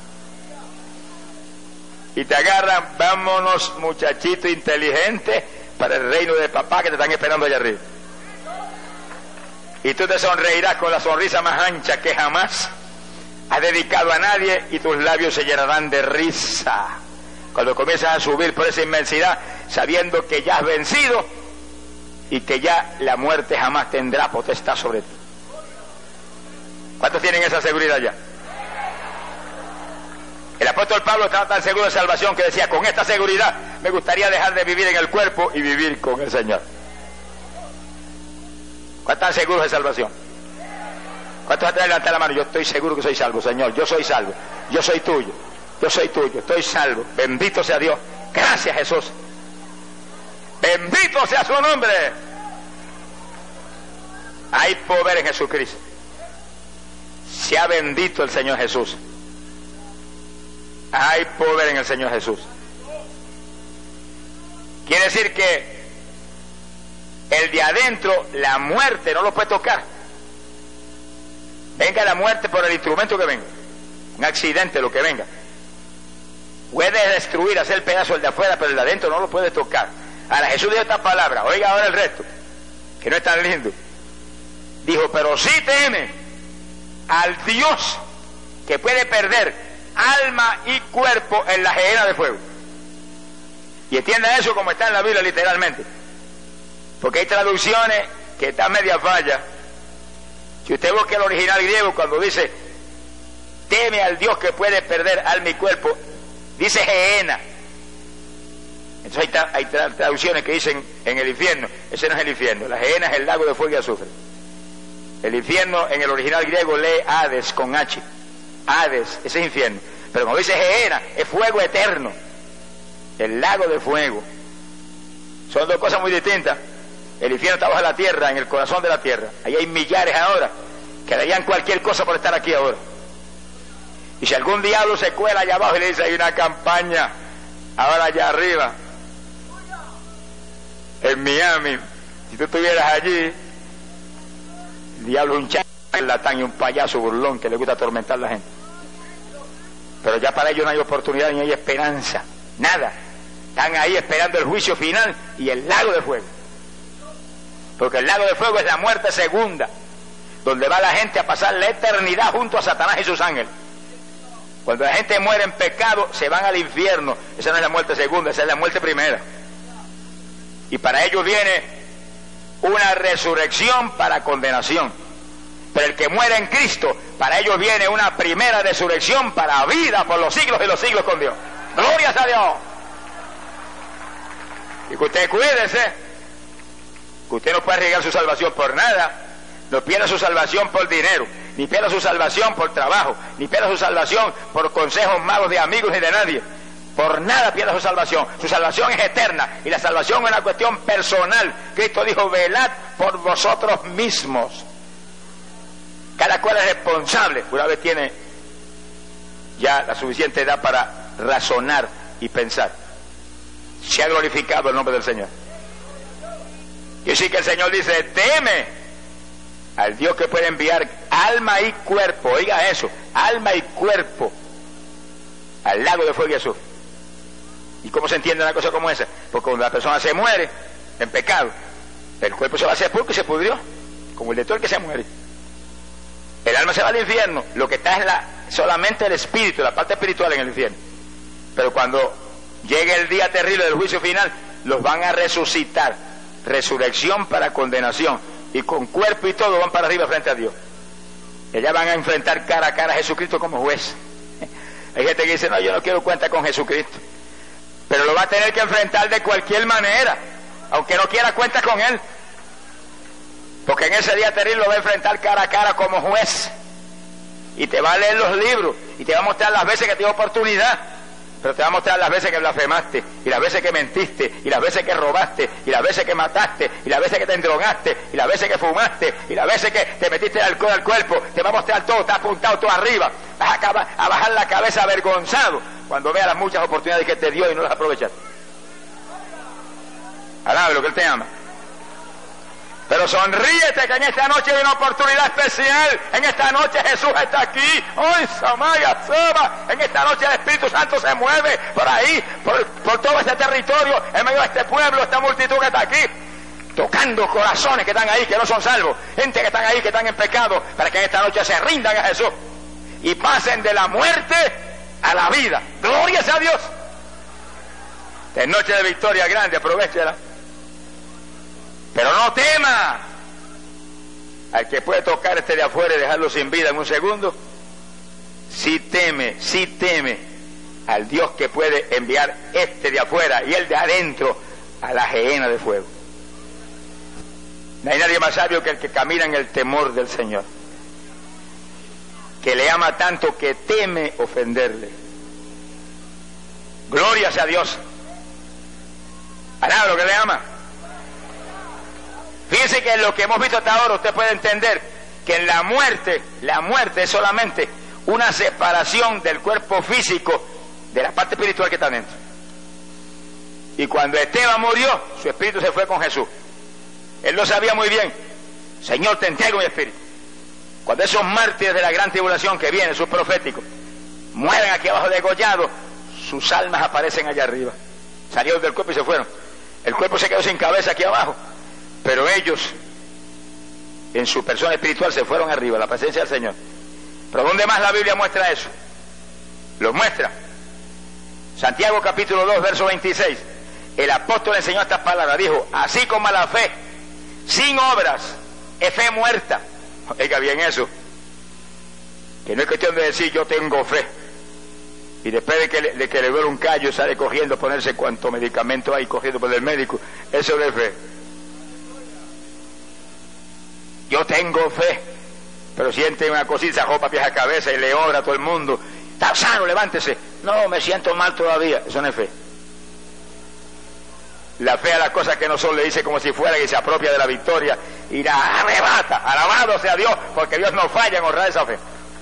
Y te agarran: vámonos, muchachito inteligente, para el reino de papá que te están esperando allá arriba. Y tú te sonreirás con la sonrisa más ancha que jamás has dedicado a nadie, y tus labios se llenarán de risa cuando comienzas a subir por esa inmensidad, sabiendo que ya has vencido y que ya la muerte jamás tendrá potestad sobre ti. ¿Cuántos tienen esa seguridad ya? El apóstol Pablo estaba tan seguro de salvación que decía: con esta seguridad me gustaría dejar de vivir en el cuerpo y vivir con el Señor. ¿Cuántos están seguros de salvación? ¿Cuántos están levantar la mano? Yo estoy seguro que soy salvo, Señor. Yo soy salvo. Yo soy tuyo. Yo soy tuyo. Estoy salvo. Bendito sea Dios. Gracias, Jesús. Bendito sea su nombre. Hay poder en Jesucristo. Sea bendito el Señor Jesús. Hay poder en el Señor Jesús. Quiere decir que el de adentro, la muerte, no lo puede tocar. Venga la muerte por el instrumento que venga, un accidente, lo que venga, puede destruir, hacer pedazo el de afuera, pero el de adentro no lo puede tocar. Ahora Jesús dijo esta palabra, oiga ahora el resto, que no es tan lindo. Dijo: pero sí teme al Dios que puede perder alma y cuerpo en la gehenna de fuego. Y entienda eso como está en la Biblia literalmente, porque hay traducciones que están media falla. Si usted busca el original griego, cuando dice teme al Dios que puede perder alma y cuerpo, dice gehenna. Entonces hay, tra hay tra traducciones que dicen en el infierno. Ese no es el infierno, la gehenna es el lago de fuego y azufre. El infierno en el original griego lee Hades con H. Hades, ese es infierno. Pero como dice gehenna, es fuego eterno, el lago de fuego. Son dos cosas muy distintas. El infierno está bajo la tierra, en el corazón de la tierra. Ahí hay millares ahora que darían cualquier cosa por estar aquí ahora. Y si algún diablo se cuela allá abajo y le dice: hay una campaña ahora allá arriba en Miami, si tú estuvieras allí, el diablo es un charlatán y un payaso burlón que le gusta atormentar a la gente. Pero ya para ellos no hay oportunidad ni hay esperanza, nada. Están ahí esperando el juicio final y el lago de fuego. Porque el lago de fuego es la muerte segunda, donde va la gente a pasar la eternidad junto a Satanás y sus ángeles. Cuando la gente muere en pecado, se van al infierno. Esa no es la muerte segunda, esa es la muerte primera. Y para ellos viene una resurrección para condenación. Pero el que muere en Cristo, para ellos viene una primera resurrección para vida por los siglos de los siglos con Dios. Glorias a Dios. Y que usted cuídese, que usted no puede arriesgar su salvación por nada. No pierda su salvación por dinero, ni pierda su salvación por trabajo, ni pierda su salvación por consejos malos de amigos ni de nadie. Por nada pierda su salvación. Su salvación es eterna y la salvación es una cuestión personal. Cristo dijo: velad por vosotros mismos. Cada cual es responsable. Una vez tiene ya la suficiente edad para razonar y pensar. Se ha glorificado el nombre del Señor. Y sí que el Señor dice: teme al Dios que puede enviar alma y cuerpo, oiga eso, alma y cuerpo al lago de fuego y azufre. ¿Y cómo se entiende una cosa como esa? Porque cuando la persona se muere en pecado, el cuerpo se va a hacer sepulcro y se pudrió, como el de todo el que se muere. El alma se va al infierno, lo que está es la, solamente el espíritu, la parte espiritual en el infierno. Pero cuando llegue el día terrible del juicio final, los van a resucitar, resurrección para condenación, y con cuerpo y todo van para arriba frente a Dios. Ellas van a enfrentar cara a cara a Jesucristo como juez. Hay gente que dice: no, yo no quiero cuenta con Jesucristo, pero lo va a tener que enfrentar de cualquier manera, aunque no quiera cuenta con Él, porque en ese día terrible lo va a enfrentar cara a cara como juez, y te va a leer los libros, y te va a mostrar las veces que te dio oportunidad, pero te va a mostrar las veces que blasfemaste, y las veces que mentiste, y las veces que robaste, y las veces que mataste, y las veces que te endrogaste, y las veces que fumaste, y las veces que te metiste el alcohol al cuerpo. Te va a mostrar todo, está apuntado todo arriba. Vas a, acabar, a bajar la cabeza avergonzado cuando veas las muchas oportunidades que te dio y no las aprovechaste. Alabe lo que Él te ama. Pero sonríete, que en esta noche hay una oportunidad especial. En esta noche Jesús está aquí. ¡Hoy, Samaya, Saba! En esta noche el Espíritu Santo se mueve por ahí, por, por todo este territorio, en medio de este pueblo, esta multitud que está aquí, tocando corazones que están ahí, que no son salvos, gente que están ahí, que están en pecado, para que en esta noche se rindan a Jesús y pasen de la muerte a la vida. ¡Gloria a Dios! Es noche de victoria grande, aprovéchela. Pero no tema al que puede tocar este de afuera y dejarlo sin vida en un segundo. Sí teme, sí teme al Dios que puede enviar este de afuera y el de adentro a la gehenna de fuego. No hay nadie más sabio que el que camina en el temor del Señor, que le ama tanto que teme ofenderle. Gloria sea a Dios. Alaba lo que le ama. Fíjense que en lo que hemos visto hasta ahora usted puede entender que en la muerte, la muerte es solamente una separación del cuerpo físico de la parte espiritual que está dentro. Y cuando Esteban murió, su espíritu se fue con Jesús. Él lo sabía muy bien. Señor, te entrego mi espíritu. Cuando esos mártires de la gran tribulación que vienen, sus proféticos, mueren aquí abajo degollados, sus almas aparecen allá arriba. Salieron del cuerpo y se fueron. El cuerpo se quedó sin cabeza aquí abajo, pero ellos en su persona espiritual se fueron arriba, a la presencia del Señor. ¿Pero dónde más la Biblia muestra eso? Lo muestra Santiago capítulo dos verso veintiséis. El apóstol enseñó estas palabras, dijo: así como la fe sin obras es fe muerta. Oiga bien eso, que no es cuestión de decir yo tengo fe y después de que le, de que le duele un callo sale corriendo a ponerse cuanto medicamento hay, corriendo por el médico. Eso no es fe. Yo tengo fe, pero siente una cosita, ropa, pies a cabeza y le ora a todo el mundo: está sano, levántese. No, me siento mal todavía. Eso no es fe. La fe a las cosas que no son le dice como si fuera que se apropia de la victoria y la arrebata. Alabado sea Dios, porque Dios no falla en honrar esa fe.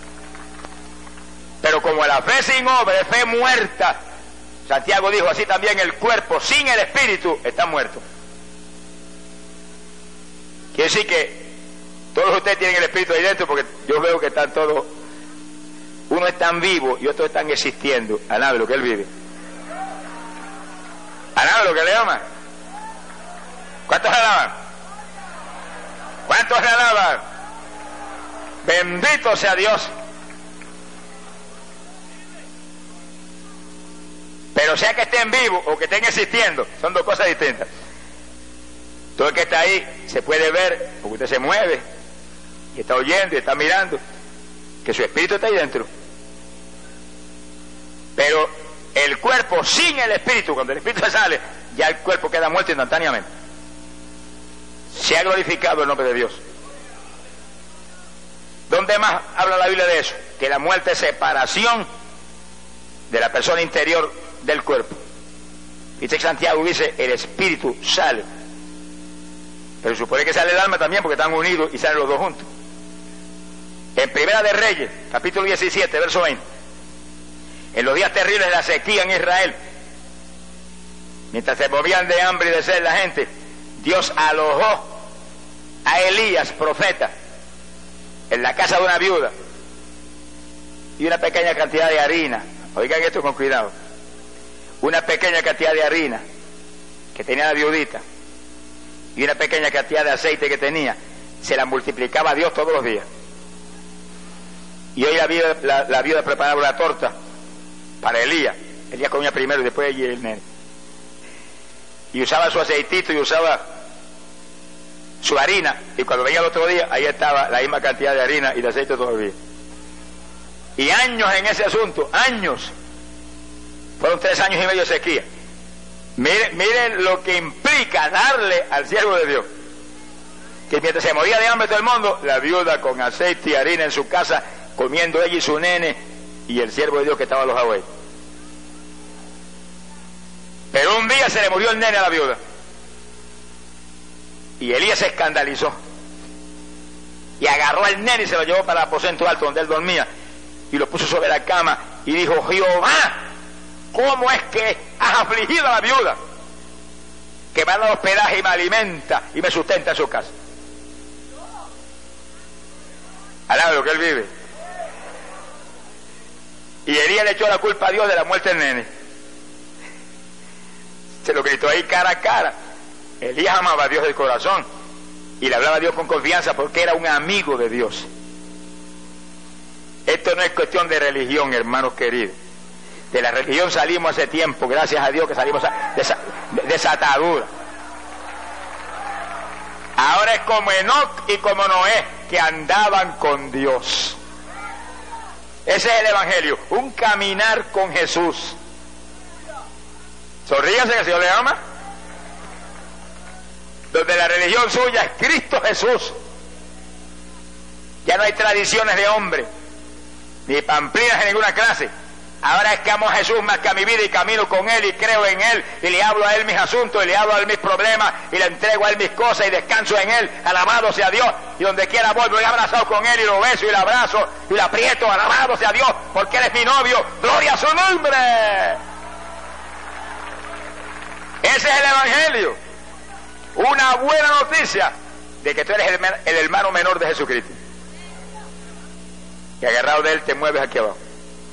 Pero como la fe sin obra es fe muerta, Santiago dijo: así también el cuerpo sin el espíritu está muerto. Quiere decir que todos ustedes tienen el espíritu ahí dentro, porque yo veo que están todos, unos están vivos y otros están existiendo. Alabe lo que él vive. Alabe lo que le ama. ¿Cuántos alaban? ¿Cuántos le alaban? Bendito sea Dios. Pero sea que estén vivos o que estén existiendo, son dos cosas distintas. Todo el que está ahí se puede ver, porque usted se mueve y está oyendo y está mirando, que su espíritu está ahí dentro. Pero el cuerpo sin el espíritu, cuando el espíritu se sale, ya el cuerpo queda muerto instantáneamente. Se ha glorificado el nombre de Dios. ¿Dónde más habla la Biblia de eso? Que la muerte es separación de la persona interior del cuerpo. Dice Santiago, dice, el espíritu sale. Pero supone que sale el alma también, porque están unidos y salen los dos juntos. En Primera de Reyes, capítulo diecisiete, verso veinte. En los días terribles de la sequía en Israel, mientras se movían de hambre y de sed la gente, Dios alojó a Elías, profeta, en la casa de una viuda, y una pequeña cantidad de harina. Oigan esto con cuidado. Una pequeña cantidad de harina que tenía la viudita y una pequeña cantidad de aceite que tenía, se la multiplicaba a Dios todos los días. Y hoy la viuda, la, la viuda preparaba una torta para Elías. Elías comía primero y después ella y el nene. Y usaba su aceitito y usaba su harina, y cuando venía el otro día, ahí estaba la misma cantidad de harina y de aceite todavía. Y años en ese asunto, años. Fueron tres años y medio de sequía. Miren, miren lo que implica darle al siervo de Dios. Que mientras se moría de hambre todo el mundo, la viuda con aceite y harina en su casa, comiendo ella y su nene, y el siervo de Dios que estaba alojado ahí. Pero un día se le murió el nene a la viuda. Y Elías se escandalizó. Y agarró al nene y se lo llevó para el aposento alto donde él dormía. Y lo puso sobre la cama y dijo, Jehová, ¿cómo es que has afligido a la viuda? Que me ha dado hospedaje y me alimenta y me sustenta en su casa. Alaba lo que él vive. Y Elías le echó la culpa a Dios de la muerte del nene. Se lo gritó ahí cara a cara. Elías amaba a Dios del corazón y le hablaba a Dios con confianza porque era un amigo de Dios. Esto no es cuestión de religión, hermanos queridos. De la religión salimos hace tiempo, gracias a Dios que salimos de esa, de esa atadura. Ahora es como Enoc y como Noé, que andaban con Dios. Ese es el evangelio, un caminar con Jesús. Sonríanse que el Señor le ama. Donde la religión suya es Cristo Jesús. Ya no hay tradiciones de hombre, ni pamplinas de ninguna clase. Ahora es que amo a Jesús más que a mi vida y camino con Él y creo en Él y le hablo a Él mis asuntos y le hablo a Él mis problemas y le entrego a Él mis cosas y descanso en Él. Alabado sea Dios. Y donde quiera voy, voy abrazado con Él y lo beso y lo abrazo y lo aprieto. Alabado sea Dios porque Él es mi novio. ¡Gloria a su nombre! Ese es el evangelio. Una buena noticia de que tú eres el, el hermano menor de Jesucristo. Y agarrado de Él te mueves aquí abajo.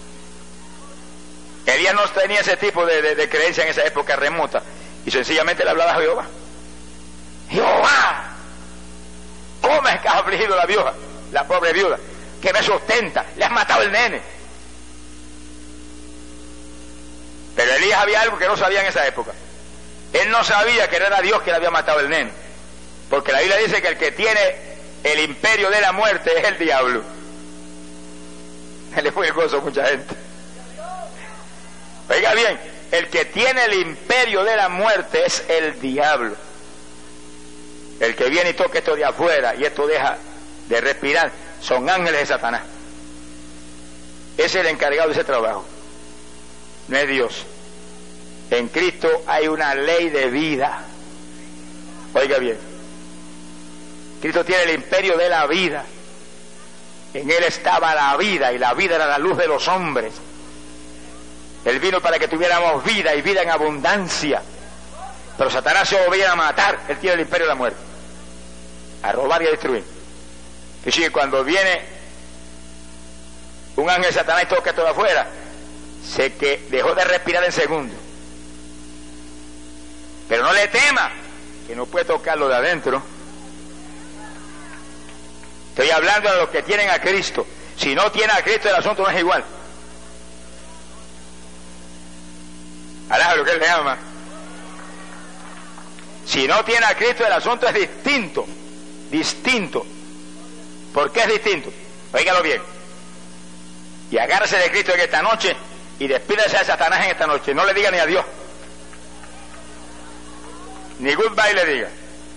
Elías no tenía ese tipo de, de, de creencia en esa época remota. Y sencillamente le hablaba a Jehová. Jehová, ¿cómo es que has afligido a la viuda, la pobre viuda, que me sustenta? Le has matado el nene. Pero Elías había algo que no sabía en esa época. Él no sabía que no era Dios que le había matado el nene. Porque la Biblia dice que el que tiene el imperio de la muerte es el diablo. Le fue el gozo a mucha gente. Oiga bien, el que tiene el imperio de la muerte es el diablo. El que viene y toca esto de afuera y esto deja de respirar son ángeles de Satanás. Ese es el encargado de ese trabajo. No es Dios. En Cristo hay una ley de vida. Oiga bien, Cristo tiene el imperio de la vida. En Él estaba la vida y la vida era la luz de los hombres. Él vino para que tuviéramos vida y vida en abundancia. Pero Satanás se volvía a matar. Él tiene el imperio de la muerte, a robar y a destruir. Que sigue cuando viene un ángel de Satanás y toca todo afuera, sé que dejó de respirar en segundos. Pero no le tema, que no puede tocarlo de adentro. Estoy hablando de los que tienen a Cristo. Si no tiene a Cristo, el asunto no es igual. Alá lo que Él le ama. Si no tiene a Cristo, el asunto es distinto. Distinto. ¿Por qué es distinto? Óigalo bien. Y agárrese de Cristo en esta noche y despídase de Satanás en esta noche. No le diga ni adiós, ni goodbye le diga.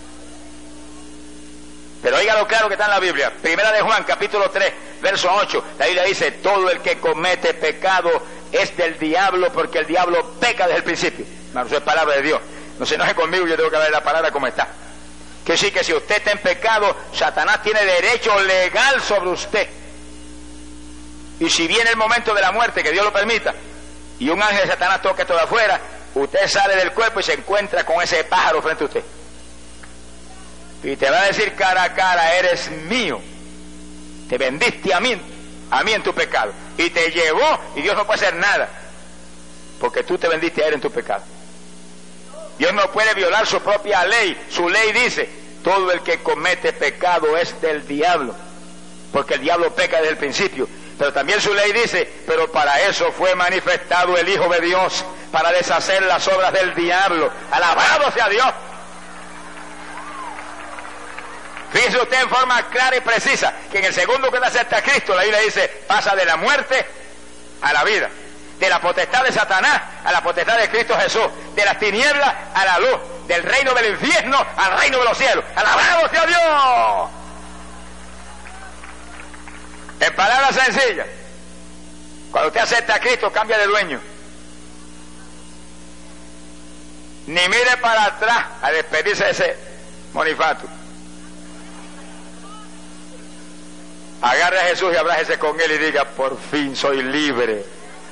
Pero oígalo claro que está en la Biblia. Primera de Juan, capítulo tres, verso ocho. La Biblia dice: todo el que comete pecado es del diablo, porque el diablo peca desde el principio. Hermano, eso es palabra de Dios. No se enoje conmigo, yo tengo que ver la palabra como está. Que sí, que si usted está en pecado, Satanás tiene derecho legal sobre usted. Y si viene el momento de la muerte, que Dios lo permita, y un ángel de Satanás toque todo afuera, usted sale del cuerpo y se encuentra con ese pájaro frente a usted. Y te va a decir cara a cara: eres mío. Te vendiste a mí, a mí en tu pecado. Y te llevó, y Dios no puede hacer nada, porque tú te vendiste a él en tu pecado. Dios no puede violar su propia ley. Su ley dice: todo el que comete pecado es del diablo, porque el diablo peca desde el principio. Pero también su ley dice: pero para eso fue manifestado el Hijo de Dios, para deshacer las obras del diablo. Alabado sea Dios. Fíjese usted en forma clara y precisa que en el segundo que acepta a Cristo, la Biblia dice: pasa de la muerte a la vida, de la potestad de Satanás a la potestad de Cristo Jesús, de las tinieblas a la luz, del reino del infierno al reino de los cielos. ¡Alabado sea Dios! En palabras sencillas, cuando usted acepta a Cristo, cambia de dueño. Ni mire para atrás a despedirse de ese monifato. Agarre a Jesús y abrájese con él y diga: por fin soy libre.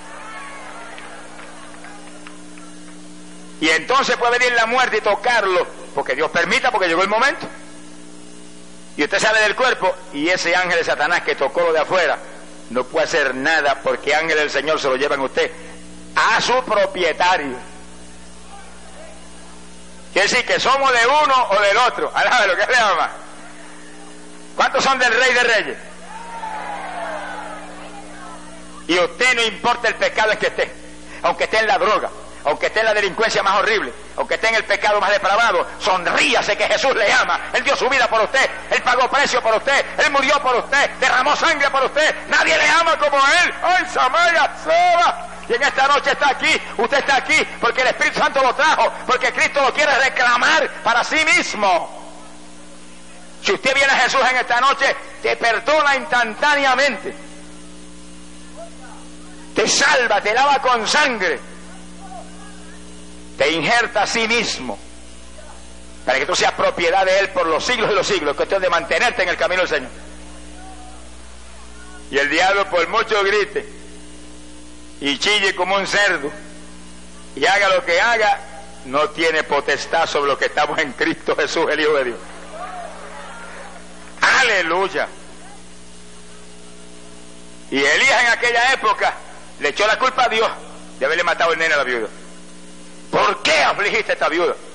Y entonces puede venir la muerte y tocarlo, porque Dios permita, porque llegó el momento. Y usted sale del cuerpo, y ese ángel de Satanás que tocó lo de afuera no puede hacer nada, porque ángel del Señor se lo llevan usted a su propietario. Quiere decir que somos de uno o del otro. Alábalo, ¿qué le llama? ¿Cuántos son del Rey de Reyes? Y usted, no importa el pecado en que esté, aunque esté en la droga, aunque esté en la delincuencia más horrible, aunque esté en el pecado más depravado, sonríase que Jesús le ama. Él dio su vida por usted, Él pagó precio por usted, Él murió por usted, derramó sangre por usted. Nadie le ama como Él. ¡Ay, Samaya Soba! Y en esta noche está aquí, usted está aquí porque el Espíritu Santo lo trajo, porque Cristo lo quiere reclamar para sí mismo. Si usted viene a Jesús en esta noche, te perdona instantáneamente, te salva, te lava con sangre, te injerta a sí mismo, para que tú seas propiedad de Él por los siglos de los siglos. Es cuestión de mantenerte en el camino del Señor. Y el diablo, por mucho grite y chille como un cerdo y haga lo que haga, no tiene potestad sobre lo que estamos en Cristo Jesús, el Hijo de Dios. Aleluya. Y Elías en aquella época le echó la culpa a Dios de haberle matado el nene a la viuda. ¿Por qué afligiste a esta viuda?